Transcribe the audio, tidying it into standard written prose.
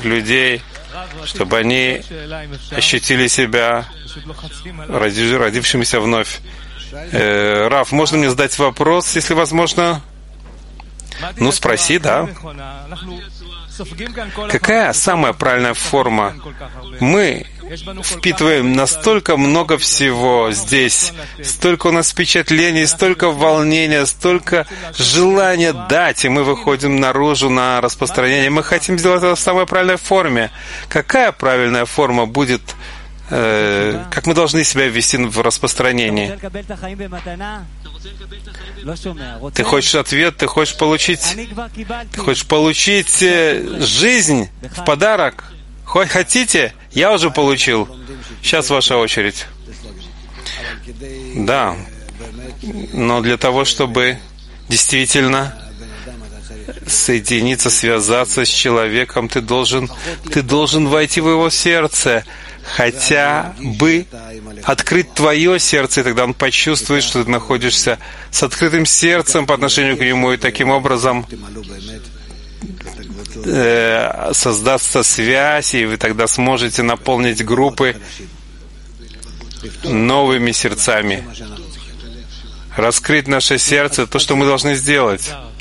людей, чтобы они ощутили себя родившимися вновь. Рав, можно мне задать вопрос, если возможно? Ну, спроси, да. Какая самая правильная форма? Мы впитываем настолько много всего здесь, столько у нас впечатлений, столько волнения, столько желания дать, и мы выходим наружу на распространение. Мы хотим сделать это в самой правильной форме. Какая правильная форма будет, как мы должны себя вести в распространении? Ты хочешь ответ, ты хочешь получить жизнь в подарок? Хотите? Я уже получил. Сейчас ваша очередь. Да. Но для того, чтобы действительно соединиться, связаться с человеком, ты должен войти в его сердце, хотя бы открыть твое сердце, и тогда он почувствует, что ты находишься с открытым сердцем по отношению к нему, и таким образом создастся связь, и вы тогда сможете наполнить группы новыми сердцами. Раскрыть наше сердце — то, что мы должны сделать.